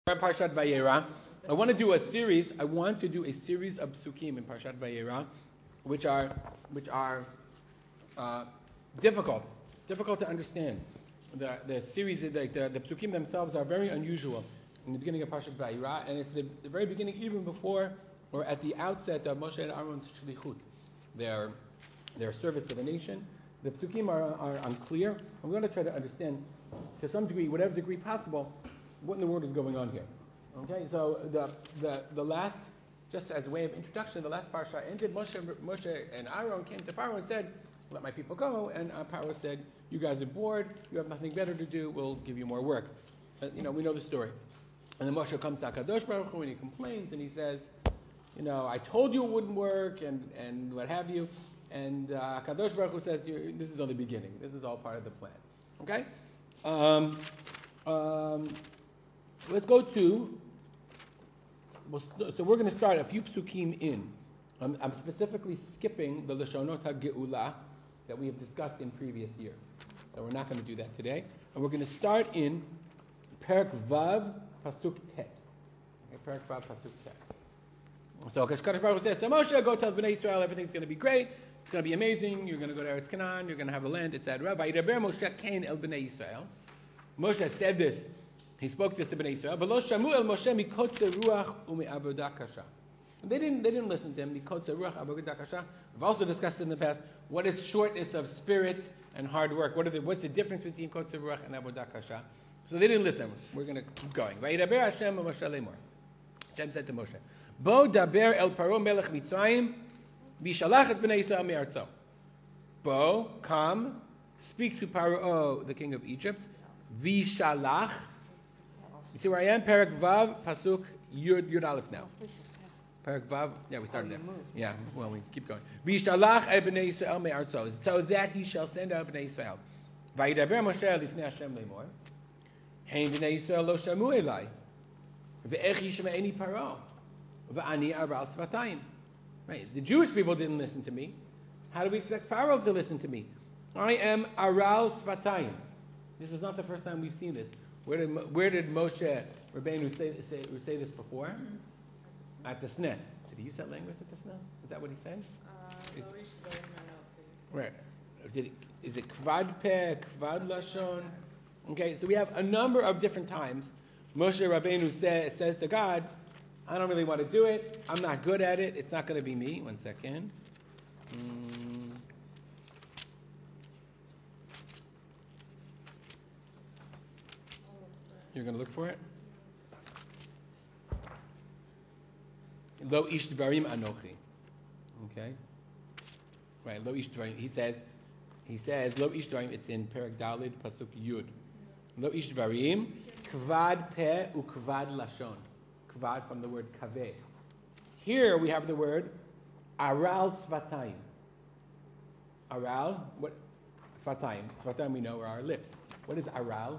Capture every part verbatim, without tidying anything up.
Parshat Vayera. I want to do a series. I want to do a series of psukim in Parshat Vayera, which are which are uh, difficult, difficult to understand. The the series, like the, the psukim themselves, are very unusual in the beginning of Parshat Vayera, and it's the, the very beginning, even before or at the outset of Moshe and Aaron's shlichut, their their service to the nation. The psukim are, are unclear. I'm going to try to understand, to some degree, whatever degree possible, what in the world is going on here. Okay, so the the the last, just as a way of introduction, the last parsha ended. Moshe Moshe and Aaron came to Pharaoh and said, "Let my people go." And uh, Pharaoh said, "You guys are bored. You have nothing better to do. We'll give you more work." Uh, you know, we know the story. And then Moshe comes to HaKadosh Baruch Hu and he complains and he says, "You know, I told you it wouldn't work and and what have you." And uh, HaKadosh Baruch Hu says, "This is only the beginning. This is all part of the plan." Okay. Um, um, Let's go to, so we're going to start a few psukim in. I'm, I'm specifically skipping the Lashonot HaGeula that we have discussed in previous years. So we're not going to do that today. And we're going to start in Perek Vav, Pasuk Tet. Okay, Perek Vav, Pasuk Tet. So Kadosh Baruch Hu says to Moshe, go tell Bnei Israel everything's going to be great. It's going to be amazing. You're going to go to Eretz Canaan. You're going to have a land, et cetera. Vayidaber Moshe Kain el Bnei Israel. Moshe said this. He spoke this to Bnei Israel. But lo shamu el Moshe mikotze ruach u'me'avodah kasha. They didn't. They didn't listen to him. Mikotze ruach avodah kasha. We've also discussed in the past what is shortness of spirit and hard work. What are the, what's the difference between kotze ruach and avodah kasha? So they didn't listen. We're going to keep going. Vayidaber Hashem Moshe lemor. Hashem said to Moshe, Bo daber el Paro melech Mitzrayim v'shalach et Bnei Israel me'artzo. Bo, come, speak to Paro, the king of Egypt. V'shalach. You see where I am? Perek Vav, Pasuk Yud, Yud Aleph now. Perek Vav, yeah, we started there. Yeah, well, we keep going. V'yishalach et bnei Yisrael me'artzo, so that he shall send out bnei Yisrael. Vayidaber Moshe lifnei Hashem lemor. Hein bnei Yisrael lo shamu elai. Ve'ech yishme'eni Paro. Ve'ani aral svatayim. Right, the Jewish people didn't listen to me. How do we expect Pharaoh to listen to me? I am aral svatayim. This is not the first time we've seen this. Where did where did Moshe Rabbeinu say, say say this before? Mm-hmm. At the Sneh. Did he use that language at the Sneh? Is that what he said? Uh, is, right. Did it, is it kvad peh, kvad lashon? Okay, so we have a number of different times Moshe Rabbeinu say, says to God, I don't really want to do it. I'm not good at it. It's not going to be me. One second. Mm. You're going to look for it? Lo ish dvarim anochi. Okay? Right, lo ish dvarim. He says, he says, lo ish dvarim, it's in Perek Dalid, Pasuk Yud. Lo ish dvarim, kvad peh u kvad lashon. Kvad from the word kaveh. Here we have the word aral svatayim. Aral, what? Svatayim. Svatayim we know are our lips. What is aral?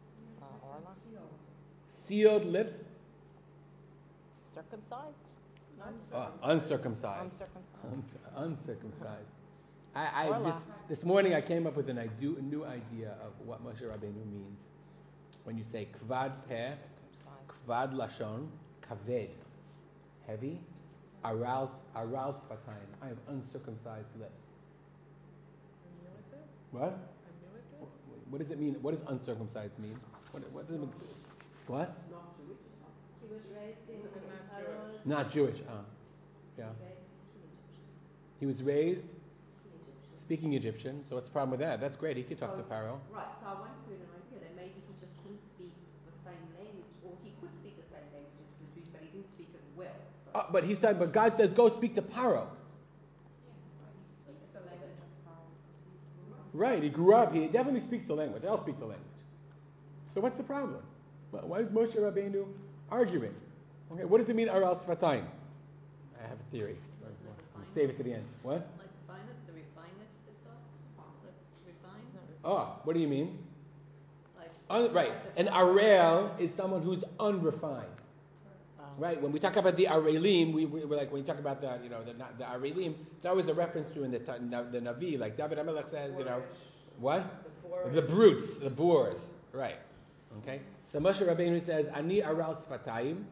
Sealed lips? Circumcised? Uh, uncircumcised. Uncircumcised. Uncircumcised. I, I this, this morning I came up with an idea, a new idea of what Moshe Rabbeinu means when you say kvad peh, kvad lashon, kaved, heavy, aral aral sfatayim. I have uncircumcised lips. I'm new at this. What? I'm new at this. What does it mean? What does uncircumcised mean? What, what does it mean? What? Not Jewish. He was raised in Not Pharaoh's. Not Jewish. Uh, yeah. He was raised speaking Egyptian. So what's the problem with that? That's great. He could talk so, to Pharaoh. Right. So I once heard an idea that maybe he just couldn't speak the same language, or he could speak the same language as the Jews, but he didn't speak it well. So. Uh, but he's talking. But God says, "Go speak to Pharaoh." He speaks the language of Pharaoh because he grew up. Right. He grew up. He definitely speaks the language. They'll speak the language. So what's the problem? Why is Moshe Rabbeinu arguing? Okay. What does it mean, aral sfatayim? I have a theory. Save it to the end. What? Like finest, the refinest itself? Like refined? Oh, what do you mean? Like Un, right. An aral is someone who's unrefined. Right. When we talk about the arelim, we, we we're like when you talk about the you know the the arelim, it's always a reference to in the the Navi, like David HaMelech says, you know, what? The, the brutes, the boors. Right. Okay. So Moshe Rabbeinu says, Ani aral sfatayim.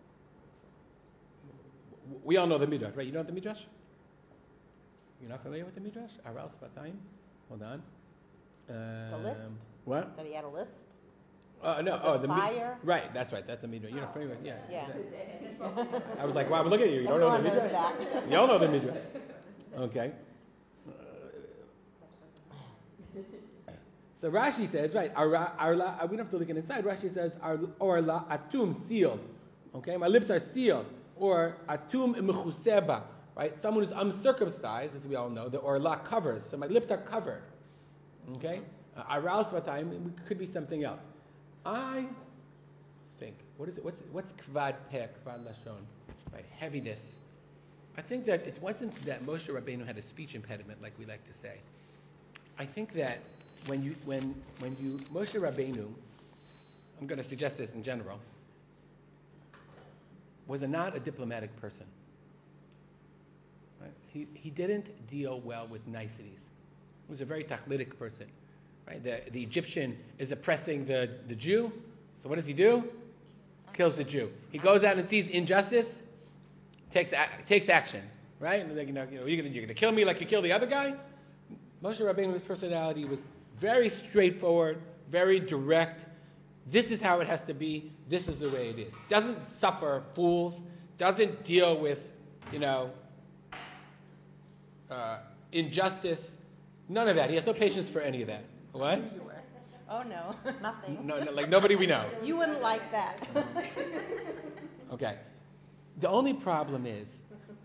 We all know the Midrash, right? You know the Midrash? You're not familiar with the Midrash? Aral sfatayim? Hold on. Um, The lisp? What? That he had a lisp? Uh, no, Was it oh, the mi- fire? right, that's right, that's a Midrash. You're not familiar with, yeah. Yeah. I was like, wow, look at you, you don't know the Everyone knows Midrash? that. You all know the Midrash. Okay. So Rashi says, right, arla, arla, we don't have to look inside. Rashi says, or la atum, sealed. Okay, my lips are sealed. Or atum mechuseba, right? Someone who's uncircumcised, as we all know, the orla covers. So my lips are covered. Okay? Aral svatayim could be something else. I think, what is it? What's what's kvad peh, kvad lashon? Right, heaviness. I think that it wasn't that Moshe Rabbeinu had a speech impediment, like we like to say. I think that when you when when you Moshe Rabbeinu, I'm going to suggest this in general, was a, not a diplomatic person. Right? He he didn't deal well with niceties. He was a very tachlitic person. Right? The the Egyptian is oppressing the, the Jew. So what does he do? Kills the Jew. He goes out and sees injustice, takes takes action. Right? And like, you know, you know, you're gonna you're gonna kill me like you killed the other guy. Moshe Rabbeinu's personality was very straightforward, very direct. This is how it has to be. This is the way it is. Doesn't suffer fools. Doesn't deal with, you know, uh, injustice. None of that. He has no patience for any of that. What? Oh, no, nothing. No, no, like nobody we know. You wouldn't like that. Okay. The only problem is,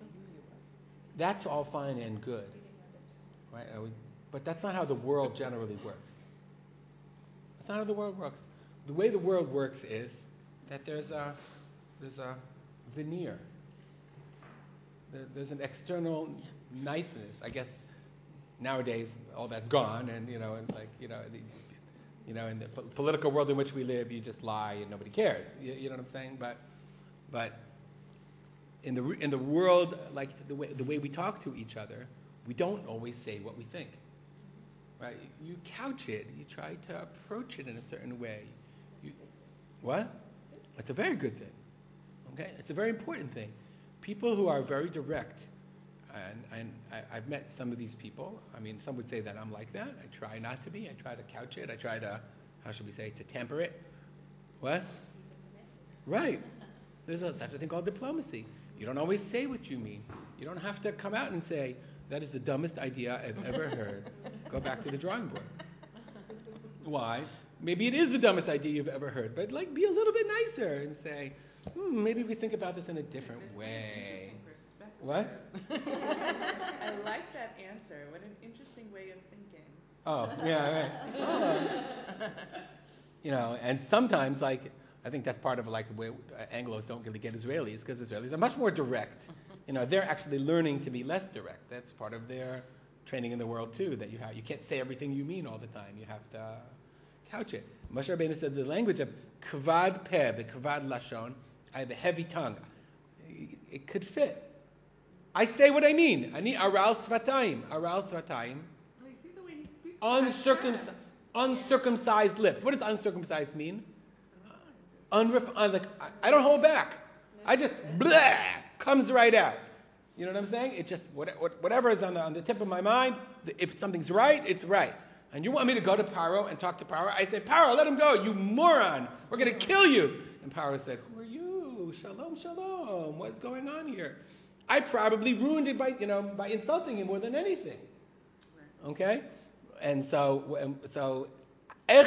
that's all fine and good, right? Are we, but that's not how the world generally works. That's not how the world works. The way the world works is that there's a there's a veneer. There, there's an external niceness. I guess nowadays all that's gone, and you know, and like you know, the, you know, in the po- political world in which we live, you just lie and nobody cares. You, you know what I'm saying? But but in the in the world, like the way the way we talk to each other, we don't always say what we think. Right? You couch it. You try to approach it in a certain way. You, what? It's a very good thing. Okay? It's a very important thing. People who are very direct, and, and I, I've met some of these people. I mean, some would say that I'm like that. I try not to be. I try to couch it. I try to, how should we say, to temper it. What? Right. There's a, such a thing called diplomacy. You don't always say what you mean. You don't have to come out and say, that is the dumbest idea I've ever heard. Go back to the drawing board. Why? Maybe it is the dumbest idea you've ever heard, but like be a little bit nicer and say, hmm, maybe we think about this in a different way. Perspective. What? I like that answer. What an interesting way of thinking. Oh, yeah, right. Oh. You know, and sometimes, like, I think that's part of like the way Anglos don't really get Israelis, because Israelis are much more direct. You know, they're actually learning to be less direct. That's part of their training in the world too. That you have, you can't say everything you mean all the time. You have to couch it. Moshe Rabbeinu said the language of kvad peh, the kvad lashon, I have a heavy tongue. It could fit. I say what I mean. Ani aral svatayim, aral svatayim. Oh, you see the way he speaks? Uncircumcised, uncircumcised lips. What does uncircumcised mean? Unref- un- like, I don't hold back. I just blah comes right out. You know what I'm saying? It just what, what, whatever is on the on the tip of my mind. If something's right, it's right. And you want me to go to Paro and talk to Paro? I said, Paro, let him go, you moron. We're going to kill you. And Paro said, who are you? Shalom, shalom. What's going on here? I probably ruined it by you know by insulting him more than anything. Okay, and so so. I,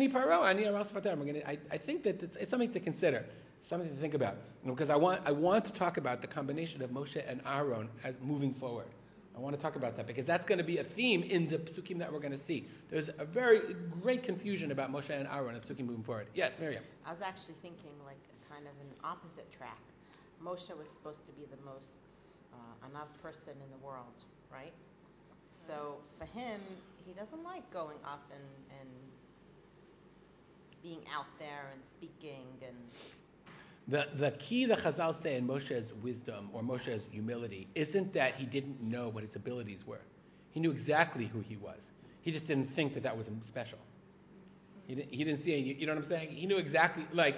I think that it's, it's something to consider, something to think about, you know, because I want I want to talk about the combination of Moshe and Aaron as moving forward. I want to talk about that because that's going to be a theme in the psukim that we're going to see. There's a very great confusion about Moshe and Aaron and psukim moving forward. Yes, Miriam. I was actually thinking like kind of an opposite track. Moshe was supposed to be the most uh, anav person in the world, right? So for him, he doesn't like going up and, and being out there and speaking and The the key that Chazal say in Moshe's wisdom or Moshe's humility isn't that he didn't know what his abilities were. He knew exactly who he was. He just didn't think that that was special. He didn't, he didn't see it. You, you know what I'm saying? He knew exactly, like,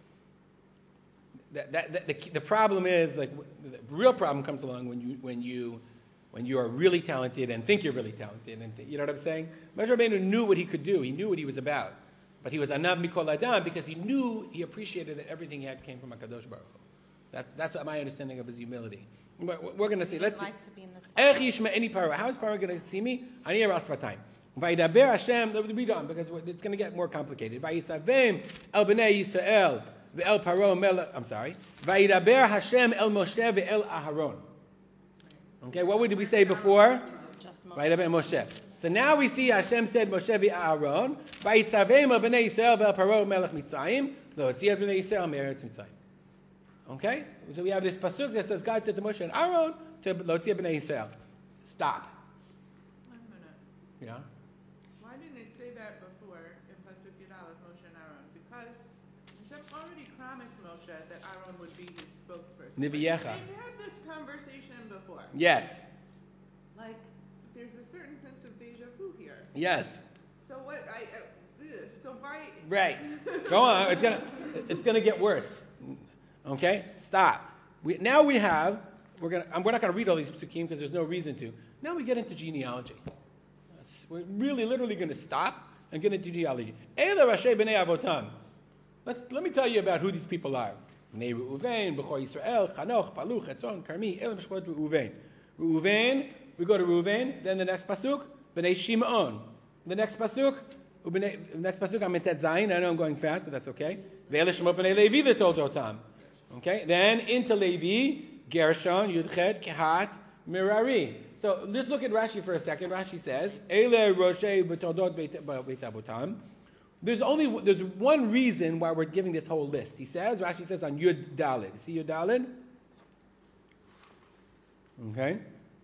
that, that, that the, the problem is, like, the real problem comes along when you, when you, when you are really talented and think you're really talented. And th- you know what I'm saying? Moshe Rabbeinu knew what he could do. He knew what he was about. But he was anav mikol adam because he knew, he appreciated that everything he had came from HaKadosh Baruch Hu. That's, that's my understanding of his humility. We're, we're going to see. Let's see. Like to be in this Ech yishma any parah. How is Parah going to see me? Ani eras vatayim. Vayidaber Hashem. Let me read on because it's going to get more complicated. Vayisavem el bnei Yisrael ve'el Paro melech. I'm sorry. Vayidaber Hashem el Moshe ve'el Aharon. Okay, what did we say before? just Moshe. Vayidaber Moshe. So now we see Hashem said Moshe ve'Aharon. Vayisavem el bnei Yisrael ve'el Paro melech Mitzrayim. Lo etziat bnei Yisrael me'eretz Mitzrayim. Okay? So we have this pasuk that says God said to Moshe and Aaron to Lotzia b'nei Yisrael. Stop. One minute. Yeah? Why didn't it say that before in Pasuk Yud Aleph, Moshe and Aaron? Because Hashem already promised Moshe that Aaron would be his spokesperson. Niviecha. They've had this conversation before. Yes. Like, there's a certain sense of deja vu here. Yes. So what, I, uh, ugh, so why? Right. Go on. It's gonna it's gonna get worse. Okay? Stop. We, now we have we're gonna we're not gonna read all these psukim because there's no reason to. Now we get into genealogy. We're really literally gonna stop and get into genealogy. Eila Rashi b'nei Avotam. Let's let me tell you about who these people are. Bnei Reuven, Bechor Yisrael, Chanoch, Paluch, Hetzron, Karmi, Eila Meshchot Reuven. Reuven, we go to Reuven, then the next pasuk, Bnei Shimon. The next pasuk, the next pasuk, I'm in Tet Zayin. I know I'm going fast, but that's okay. Ve'ele Shemot Bnei Levi L'Toldotam. Okay, then into Levi, Gershon, Yudchet, Kehat, Merari. So let's look at Rashi for a second. Rashi says, Eile Roshei B'Toldot Beit Avotam. There's only there's one reason why we're giving this whole list. He says, Rashi says on Yud Dalid. See Yud Dalid? Okay.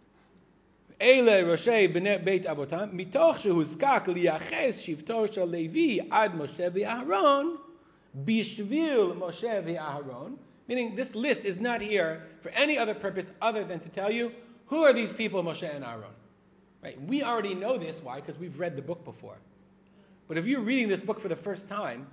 Eile Roshei Beit Avotam. Mitoch shehuzkak liyaches shivto shel Levi ad Moshe v'Aharon bishvil Moshe v'Aharon. Meaning this list is not here for any other purpose other than to tell you who are these people, Moshe and Aaron. Right? We already know this. Why? Because we've read the book before. But if you're reading this book for the first time,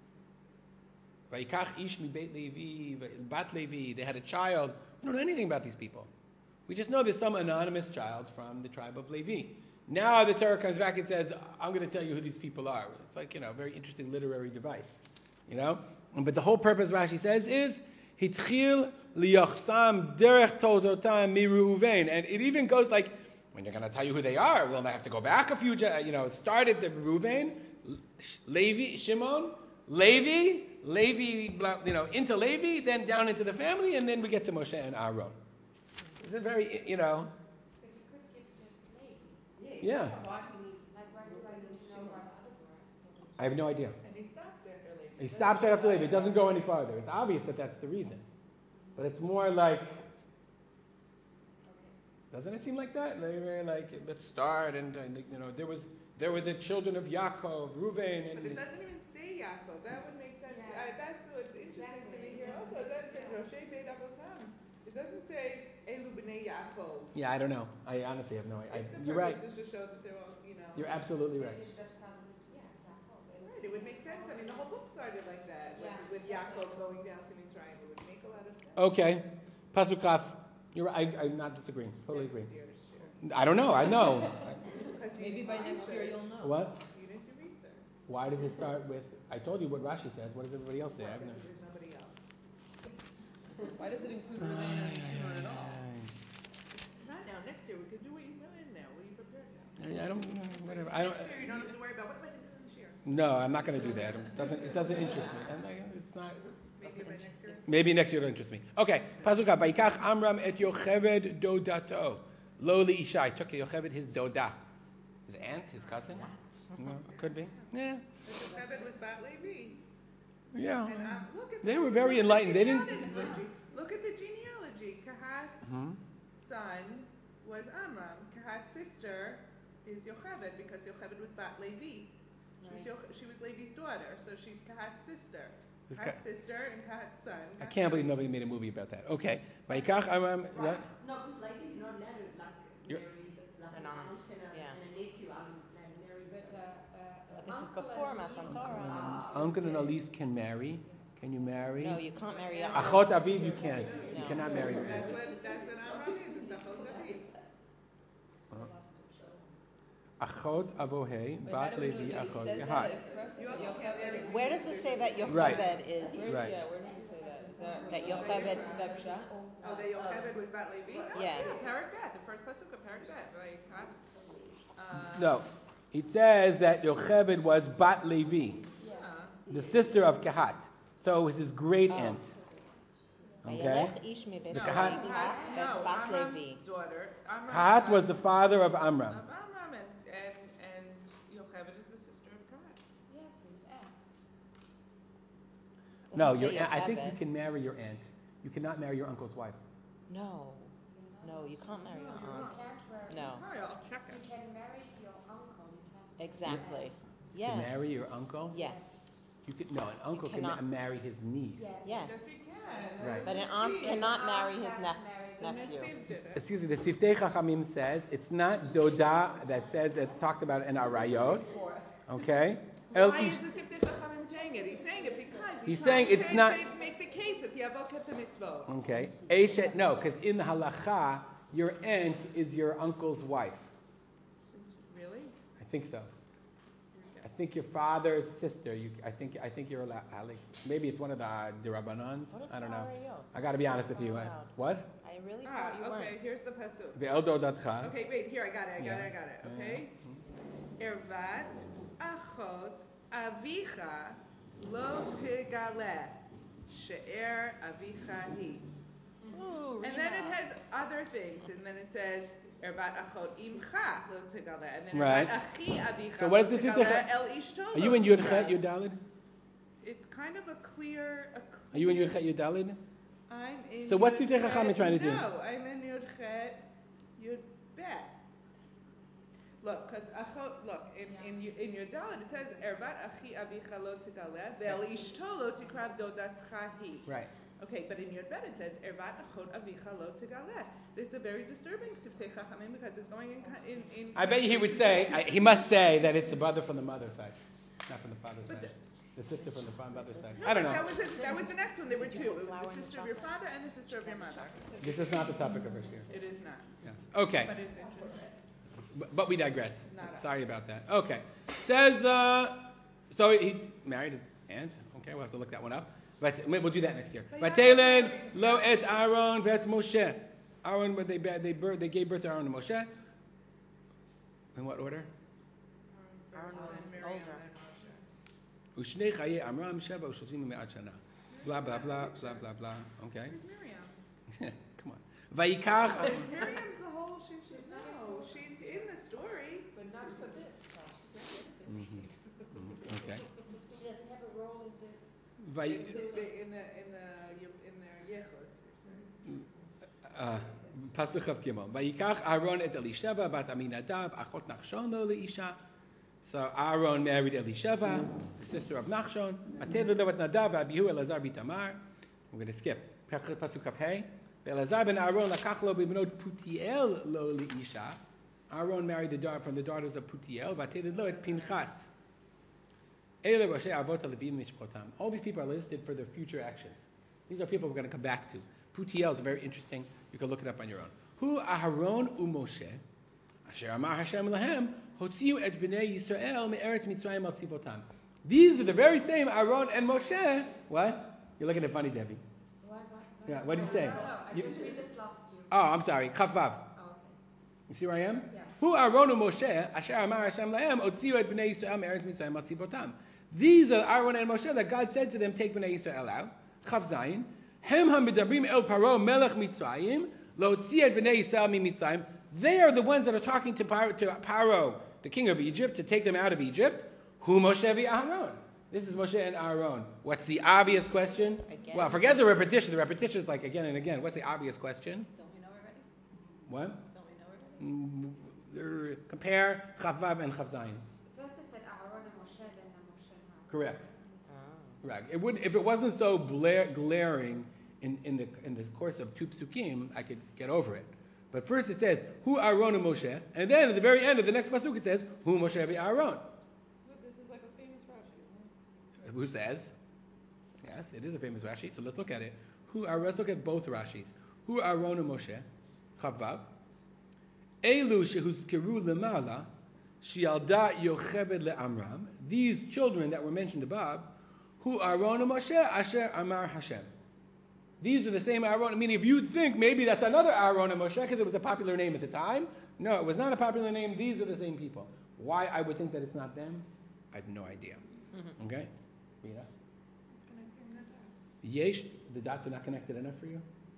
Vayikach ish mi beit Levi, bat Levi, they had a child. We don't know anything about these people. We just know there's some anonymous child from the tribe of Levi. Now the Torah comes back and says, I'm going to tell you who these people are. It's like, you know, a very interesting literary device. You know? But the whole purpose, Rashi says, is Hitchil liyachsam derech toldotam mi Reuven. And it even goes like, when you're going to tell you who they are, well, they have to go back a few, you know, start at the Reuven, Levi, Shimon, Levi, Levi, you know, into Levi, then down into the family, and then we get to Moshe and Aaron. It's a very, you know. But you could give just Levi. Yeah. Why do you need, Like, why do I need to know about the other one? I have no idea. And he stops after Levi. He stops right after Levi. It doesn't go any farther. It's obvious that that's the reason. But it's more like, doesn't it seem like that? Like, like let's start, and, and you know, there was there were the children of Yaakov, Reuven, and But it doesn't even say Yaakov. That would make sense. Yeah. Uh, that's what's interesting to me here. Also, it doesn't say Roshei Beit Avotam. It doesn't say Elu B'nei Yaakov. yeah, I don't know. I honestly have no idea. If the You're right. purpose is to show that they're all, you know. You're absolutely Maybe right. you should have started with, yeah, Yaakov. and- Right, it would make sense. I mean, the whole book started like that, with, Yeah, with exactly. Yaakov going down to Mitzrayim. It would make a lot of sense. Okay, Pasuk Kaf. You're right. I, I'm not disagreeing. Totally agree. Next year, I don't know. I know. Because you Maybe didn't by do next year research. you'll know. What? You didn't do research. Why does it start with? I told you what Rashi says. What does everybody else say? Why? I've Because never. there's nobody else. Why does it include Reuven and Shimon at all? Not now. Next year we could do what you planned now. What you prepared now. I, I don't. Whatever. I don't. Next year you don't have to worry about what am I going to do this year. No, I'm not going to do that. It doesn't. It doesn't interest me. I'm like, it's not. Maybe by next year. Maybe next year it'll interest me. Okay. Pasuk Kaf. Vayikach Amram et Yocheved dodato. Lo li Ishai. Took Yocheved his doda. His aunt, his cousin. No, could be. Yeah. Yocheved was Bat Levi. Yeah. And um, look at They the- were very look at enlightened. the They didn't. genealogy. Look at the genealogy. Kahat's Hmm? son was Amram. Kahat's sister is Yocheved because Yocheved was Bat Levi. She was, Yoch- she was Levi's daughter, so she's Kahat's sister. This Kahat's guy- sister and Kahat's son. I got can't believe married. nobody made a movie about that. Okay. Vayikach Amram. right? What? No, because like you're not married, like You're- marry the, like An an aunt, aunt and a, yeah. and a nephew. I'm like married. But so- uh, uh, This is Uncle before and Matan niece Torah. can't Uncle and get- Elise can marry. Can you marry? No, you can't marry your Achot aunt. Aviv, you can't. You No. cannot marry your That's aunt. what, that's what Amram is. It's Achot Aviv. Achot Avohei, Bat Levi, Achot Kehat. You also can't marry two Where does it sisters. say that Right. Yocheved is? Where's, Right. Yeah, where does it say that? Is that That is Yocheved- that Pshat? Oh, that Yocheved was Bat Levi? Yeah. Parak Bet, the first pasuk of Parak Bet, right? Uh, No. It says that Yocheved was Bat Levi, yeah. the sister of Kehat. So it was his great Oh. aunt. Okay? Vayelech ish mibeit The No, Kahat- Levi, Kahat- that's no, Bat Amram's Levi. daughter. Amram's Kehat son was the father of Amram. of Amram, and, and, and Yocheved is the sister of Kahat. Yes, his aunt. No, Doesn't your say aunt, I think you Yocheved. can marry your aunt. You cannot marry your uncle's wife. No, no, you can't marry your You aunt. can't marry. No, Oh, yeah, I'll check You it. can marry your uncle. You can't. exactly. You can Yeah. marry your uncle? Yes. You could, no, an uncle can cannot. ma- marry his niece. Yes. Yes, Yes. he can. Right. But an aunt See, cannot Aunt marry his has nep- married The nephew. Netziv did it. Excuse me, the Siftei Chachamim says, it's not Doda that says it's talked about in Arayot. Okay? El Why ish- is the Siftei Chachamim saying it? He's saying it because he's, He's trying saying to it's say, not- say, make the case that the Avot kept the mitzvot. Okay. Eshet, no, because in the halacha, your aunt is your uncle's wife. Really? I think so. I think your father's sister. You, I think, I think you're allowed. like, Maybe it's one of the uh, Dirabanans. What I don't know. Arayot? I got to be honest with Not you. allowed. What? I really Ah, thought you okay, weren't. here's the pasuk. Ve'eldo datcha. Okay, wait, here, I got it, I got Yeah. it, I got it, Yeah. okay? Ervat achot avicha lo tigale she'er avicha hi. Ooh, And then it Rima. has other things, and then it says Ervat achot imcha lo tigale, and then Right. Ervat achi avicha So what lo is this tigale Yudchet? el ishto Are you lo in Yud tigale. Chet Yud Dalid? It's kind of a clear, a clear. Are you in Yud Chet Yud Dalid? I'm in So what's Yud Yudchet Chachamim Chet- trying to do? No, I'm in Yud Chet Yud Bet. Look, because look in in Yu- in Yud Daled it says Ervat achi avicha lo tigaleh ve'el ishto lo tikrav dodatcha hi. Right. Okay, but in Yud Bet it says Ervat achot avicha lo tigaleh. It's a very disturbing Siftei Chachamim because it's going in ki- in. in I bet you he would say, I, he must say that it's the brother from the mother's side, not from the father's But side. The sister from the fa- mother's side. No, I don't but know. That was it, that was the next one. There were Did two. you It put was flour the in the sister of your chocolate? father and the sister of your mother. This is not the topic of our shir. It is not, Yes. Okay. but it's interesting. But, but we digress. Not us. Sorry about that. Okay. Says, uh, so he married his aunt. Okay, we'll have to look that one up. But we'll do that next year. Vateled lo et Aaron vet Moshe. Aaron, but they they birth, they gave birth to Aaron and Moshe. In what order? Aaron was And Miriam older. and Moshe. Ushne chaye Amram sheva ushloshim me'at shana. Blah blah blah blah blah blah. Okay. Where's Miriam? Come on. Vayikach. Miriam's the whole. She, she's no. She's in the story. But not for this part. She's not in it. Mhm. Mhm. Okay. She doesn't have a role in this. Vay. In the in the in the in the Yechos. you're saying. Uh, Pasuk of Gimel. Vayikach Aaron et Elisheva bat Aminadav achot Nachshon lo leisha. So Aaron married Elisheva, the sister of Nachshon. Atelu lo et Nadav v'Abihu Elazar bitamar. We're going to skip. Pasuk of Hey. Elazar ben Aaron lakach lo b'bnot Putiel lo leisha. Aaron married the daughter from the daughters of Putiel. V'atelu lo et Pinchas. Ele Roshei Avot Levim Mishpotam. All these people are listed for their future actions. These are people we're going to come back to. Putiel is very interesting. You can look it up on your own. Hu Aharon uMoshe, Asher Amar Hashem Lahem, Hotziu et Bnei Yisrael me'eretz Mitzrayim al tzivotam. These are the very same Aaron and Moshe. What? You're looking at funny, Debbie. What, what, what? Yeah, what are you saying? No, I You- just, we just lost you. Oh, I'm sorry. Chaf Vav. Oh, okay. You see where I am? Yeah. Hu Aaron uMoshe, Asher Amar Hashem Lahem, Hotziu et Bnei Yisrael me'eretz Mitzrayim al tzivotam. These are Aaron and Moshe that God said to them, take Bnei Yisrael out. Chaf Zayin. Hem hamidabrim el Paro melech Mitzrayim. They are the ones that are talking to Paro, to Paro, the king of Egypt, to take them out of Egypt. Who Moshe v'Aaron? This is Moshe and Aaron. What's the obvious question? Again. Well, forget the repetition. The repetition is like again and again. What's the obvious question? Don't we know already? What? Don't we know already? Mm, compare Chavav and Chav Zayin. First it said Aaron and Moshe, then Moshe and Aaron. Correct. Oh. Right. It would if it wasn't so bla- glaring in, in the in the course of two psukim, I could get over it. But first it says, Hu Aaron and Moshe, and then at the very end of the next pasuk it says, Hu Moshe v'Aaron. Look, this is like Who says? Yes, it is a famous Rashi. So let's look at it. Who are? Let's look at both Rashis. Who are Aaron and Moshe? Chavav. Elu shehuzkeru lemala, shialda yocheved leAmram. These children that were mentioned above, who are Aaron and Moshe, asher amar Hashem. These are the same Aaron. Meaning, if you think maybe that's another Aaron and Moshe because it was a popular name at the time, no, it was not a popular name. These are the same people. Why I would think that it's not them, I have no idea. Mm-hmm. Okay, Rita. It's connecting the dots. Yesh, the dots are not connected enough for you.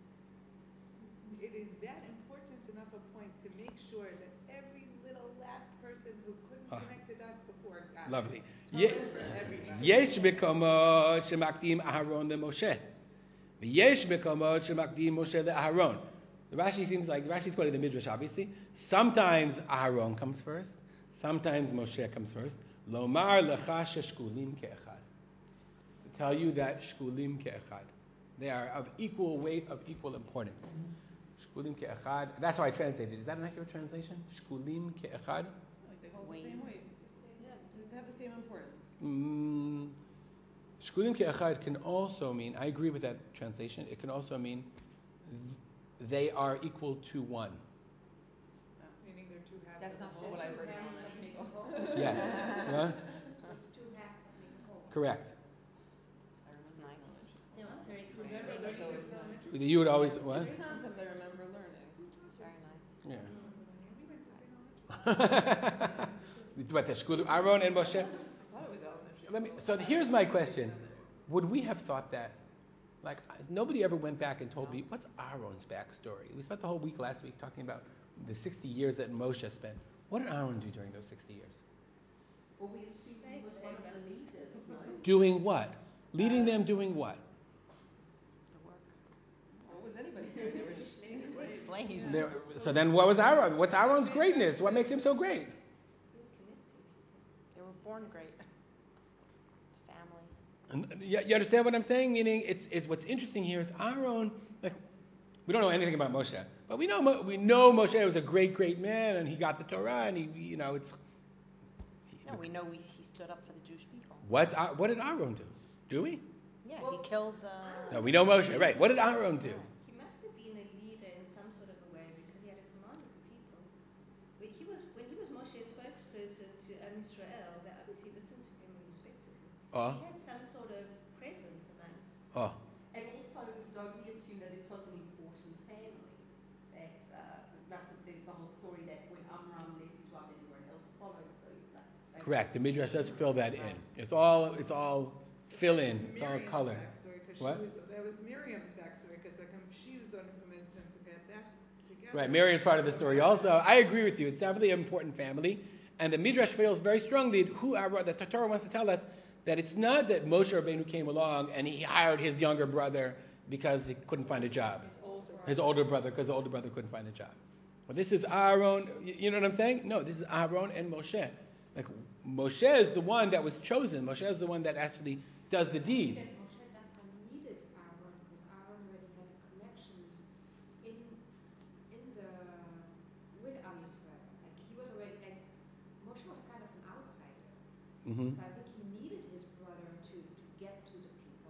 It is that important enough a point to make sure that every little last person who couldn't Ah. connect the dots before got Lovely. it. Ye- Torah is for everybody. Yesh bekomot shemakdim Aharon le Moshe. Yesh bekomot shemakdim Moshe le Aharon. The Rashi seems like, the Rashi's quoting the Midrash, obviously. Sometimes Aharon comes first. Sometimes Moshe comes first. Lomar lecha sheshkulim ke'echad. To tell you that shkulim ke'echad. They are of equal weight, of equal importance. Shkulim ke'echad. That's how I translated it. Is that an accurate translation? Shkulim ke'echad? Like they hold the Weight. same weight. Yeah, they have the same importance. Mm, Shkulim ke'echad can also mean, I agree with that translation, it can also mean th- they are equal to one. Meaning they're two halves. That's of not the what whole. I heard in Halves that elementary make a school. whole. Yes. What? So it's two halves that make a whole. Correct. I remember nice. in elementary school. Yeah, very It's cool. funny. Very That's cool. always nice. You would always, what? Sometimes I remember learning. It's very nice. Yeah. We went to sing elementary. What, the Shkulim, Aaron and Moshe? I thought it was elementary Let me, school. so here's my question. Would we have thought that? Like, nobody ever went back and told me, what's Aaron's backstory? We spent the whole week last week talking about the sixty years that Moshe spent. What did Aaron do during those sixty years? Well, we assume he was one of the leaders, no? Doing what? Leading them doing what? The work. What was anybody doing? They were just being slaves. Slaves. There, so then what was Aaron? What's Aaron's greatness? What makes him so great? He was connected. They were born great. Family. And you, you understand what I'm saying? Meaning, it's, it's what's interesting here is Aaron, like, we don't know anything about Moshe, but we know Mo- we know Moshe was a great, great man, and he got the Torah, and he, you know, it's. No, we know we, he stood up for the Jewish people. What uh, what did Aaron do? Do we? Yeah, Well, he killed the. No, we know Moshe, right? What did Aaron do? He must have been a leader in some sort of a way because he had a command of the people. When he was when he was Moshe's spokesperson to Am Israel, they obviously listened to him and respected him. Oh, He had some sort of presence amongst. oh, And also, don't we assume that this was an important family? That, uh, because there's the whole story that when Amram left his wife, everyone else followed. So, like, like correct. The Midrash does fill that in. It's all it's all fill in. It's all Miriam's color. backstory, 'cause What? She was, that was Miriam's backstory because like, um, she was the one who convinced them to get that together. Right, Miriam's part of the story also. I agree with you. It's definitely an important family. And the Midrash feels very strongly who Aaron, the Torah wants to tell us that it's not that Moshe Rabbeinu came along and he hired his younger brother because he couldn't find a job. His older brother, because the older brother couldn't find a job. Well, this is Aaron. You know what I'm saying? No, this is Aaron and Moshe. Like, Moshe is the one that was chosen. Moshe is the one that actually does the deed. That Moshe Dakan needed Aaron because Aaron already had the connections in in the with Am Yisrael. Like he was already like Moshe was kind of an outsider. Mm-hmm. So I think he needed his brother to, to get to the people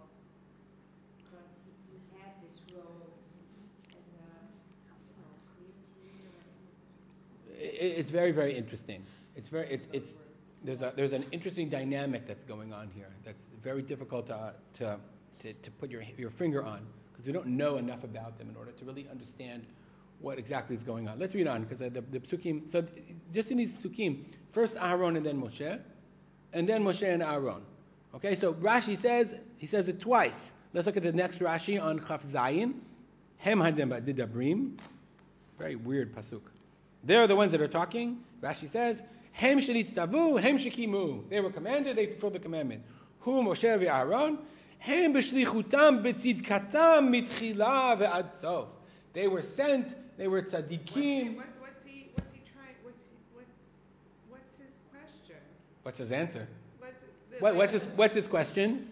because he, he had this role as a you know clear team or whatever. It, it's very, very interesting. It's very, it's, it's. There's a, there's an interesting dynamic that's going on here. That's very difficult to, to, to, to put your, your finger on because we don't know enough about them in order to really understand what exactly is going on. Let's read on because the, the psukim. So just in these psukim, first Aaron and then Moshe, and then Moshe and Aaron. Okay, so Rashi says he says it twice. Let's look at the next Rashi on Chaf Zayin. Hem hadibrim. Very weird pasuk. They're the ones that are talking. Rashi says, Hem shelitztavu, hem shekimu. They were commanded, they fulfilled the commandment. Hu Moshe ve'Aaron, hem b'shlichutam b'tzidkatam mitchila ve'ad sof. They were sent, they were tzadikim. What's, what's he? What's he trying? What's he? What? What's his question? What's his answer? What's the, What, what's, his, what's his question?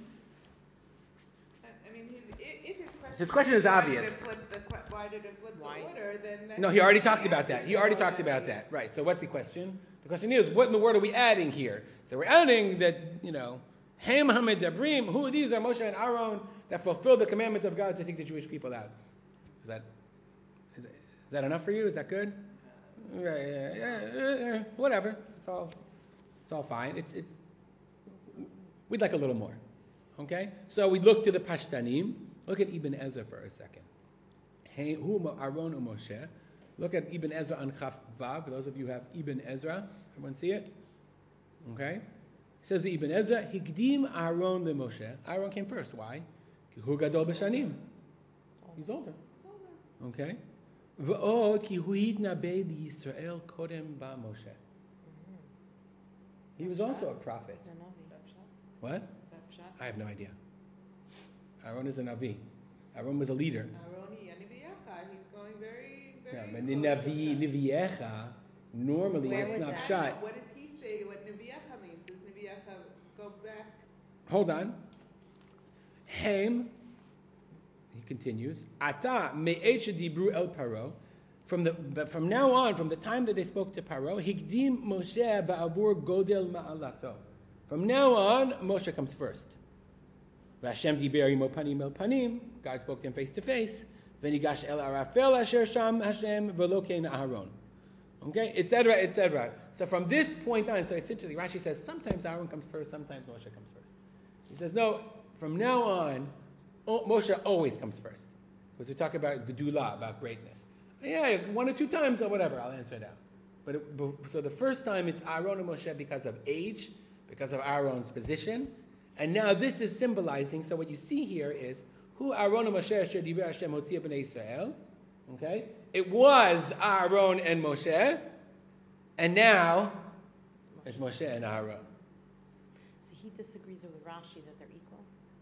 I mean, his, if if his question. His question is why obvious. Did it flip the, que- why did it flip Why? the order? Then that No, he already he talked about that. answered He it already talked about already. that. Right, so what's the question? The question is, what in the world are we adding here? So we're adding that, you know, Ham HaMedabrim, who these are Moshe and Aaron that fulfill the commandment of God to take the Jewish people out. Is that is, is that enough for you? Is that good? Yeah, yeah, yeah, yeah, whatever. It's all it's all fine. It's it's we'd like a little more. Okay? So we look to the Pashtanim. Look at Ibn Ezra for a second. Hey, who Aaron and Moshe. Look at Ibn Ezra on Chaf Vav. For those of you who have Ibn Ezra, everyone see it? Okay? It says Ibn Ezra, Higdim Aaron le Moshe. Aaron came first. Why? Hu gadol b'shanim. He's older. Okay? V'od ki hu hitnabeh Yisrael kodem ba Moshe. He was also a prophet. What? I have no idea. Aaron is a Navi. Aaron was a leader. Aroni Yaniviecha, he's going very, very. Yeah, but the Navi, Niviecha, normally Where it's was not that? shot. What does he say? What Niviecha means? Does Niviecha go back? Hold on. Hem, he continues, Ata me'et dibru el Paro. From the but from now on, from the time that they spoke to Paro, Higdim Moshe ba'avur godel ma'alato. From now on, Moshe comes first. Vashem diber imo panim el panim. God spoke to him face to face. Venigash el arafel asher sham Hashem v'lo kein Aharon. Okay, et cetera, et cetera. So from this point on, so it's interesting. Rashi says sometimes Aaron comes first, sometimes Moshe comes first. He says no. From now on, Moshe always comes first, because we talk about gedula, about greatness. Yeah, one or two times or whatever, I'll answer it out. But, it, but so the first time it's Aaron and Moshe because of age, because of Aaron's position, and now this is symbolizing. So what you see here is who Aaron and Moshe asher diber Hashem hotzia b'nei Israel. Okay, it was Aaron and Moshe, and now it's Moshe and Aaron. So he disagrees with Rashi that they're equal.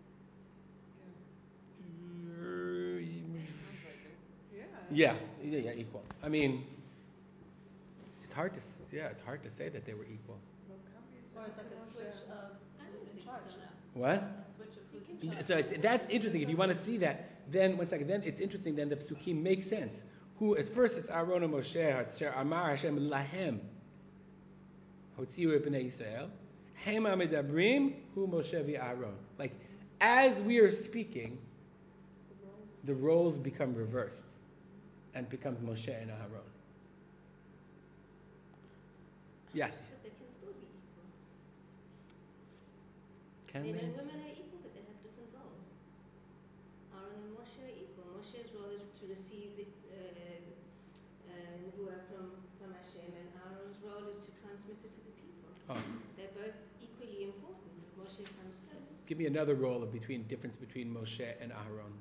Yeah, yeah, yeah, equal. I mean, it's hard to, yeah, it's hard to say that they were equal. Or it's like a switch of who's in charge now. What? A switch of who's in charge. So it's, that's interesting. If you want to see that, then one second. Then it's interesting. Then the psukim make sense. Who? At first, it's Aaron and Moshe. Hasher Amar Hashem lahem. Hotziu b'nei Yisrael. Hem amedabrim hu Moshe v'Aaron. Like as we are speaking, the roles become reversed, and becomes Moshe and Aaron. Yes. But they can still be equal. Can Men they? and women are equal, but they have different roles. Aaron and Moshe are equal. Moshe's role is to receive the uh, uh, nevuah from, from Hashem, and Aaron's role is to transmit it to the people. Oh. They're both equally important, but Moshe comes first. Give me another role of between difference between Moshe and Aaron.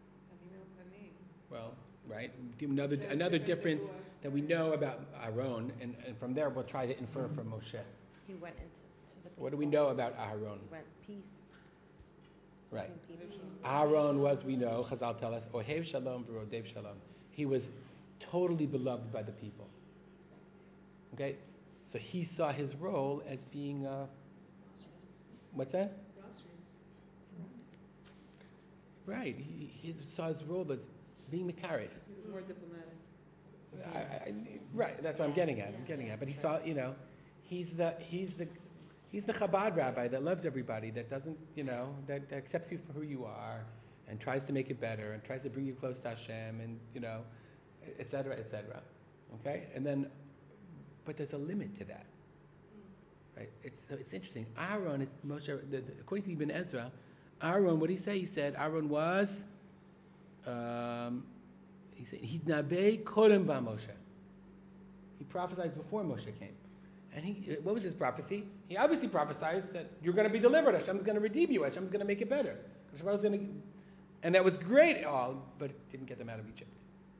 Well, right. Give another Says another different difference nevuahs. that we know about Aaron, and, and from there we'll try to infer from Moshe. He went into to the people. What do we know about Aaron? He went peace. Right. between people. Aaron was, we know, Chazal tell us, Ohev Shalom v'Rodev Shalom. He was totally beloved by the people. Okay? So he saw his role as being, uh, what's that? Grassroots. Right. He, he saw his role as being Mekarev. He was more diplomatic. I, I, right. That's what I'm getting at. I'm getting at. But he saw, you know, he's the he's the he's the Chabad rabbi that loves everybody, that doesn't, you know, that, that accepts you for who you are, and tries to make it better, and tries to bring you close to Hashem, and you know, et cetera, et cetera. Okay. And then, but there's a limit to that. Right. It's it's interesting. Aaron is Moshe. The, the, according to Ibn Ezra, Aaron. What did he say? He said Aaron was. Um, he said Hidnabeh Kodem ba Moshe. He prophesied before Moshe came, and he. What was his prophecy? He obviously prophesied that you're going to be delivered. Hashem's going to redeem you. Hashem's going to make it better. Hashem was going to, and that was great, all, but it didn't get them out of Egypt.